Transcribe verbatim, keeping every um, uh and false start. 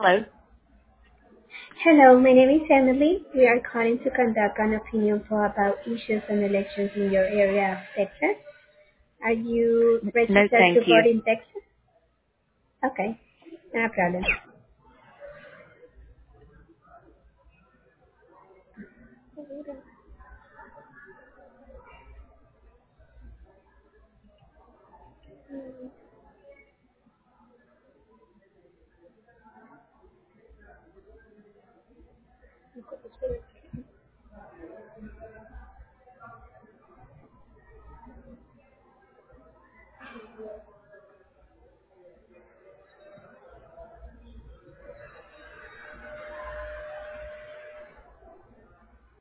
Hello. Hello, my name is Emily. We are calling to conduct an opinion poll about issues and elections in your area of Texas. Are you No, registered thank to you. vote in Texas? Okay, no problem.